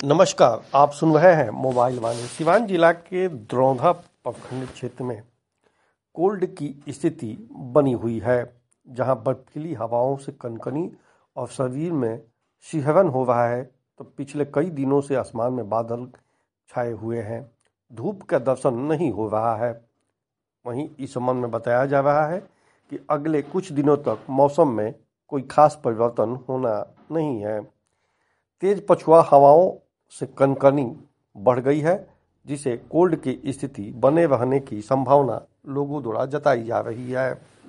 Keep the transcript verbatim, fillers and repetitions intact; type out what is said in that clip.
नमस्कार, आप सुन रहे हैं मोबाइल वाणी। सिवान जिला के द्रौंधा प्रखंड क्षेत्र में कोल्ड की स्थिति बनी हुई है, जहां बर्फीली हवाओं से कनकनी और शरीर में सिहरन हो रहा है। तो पिछले कई दिनों से आसमान में बादल छाए हुए हैं, धूप का दर्शन नहीं हो रहा है। वहीं इस संबंध में बताया जा रहा है कि अगले कुछ दिनों तक मौसम में कोई खास परिवर्तन होना नहीं है। तेज पछुआ हवाओं से कनकनी बढ़ गई है, जिसे कोल्ड की स्थिति बने रहने की संभावना लोगों द्वारा जताई जा रही है।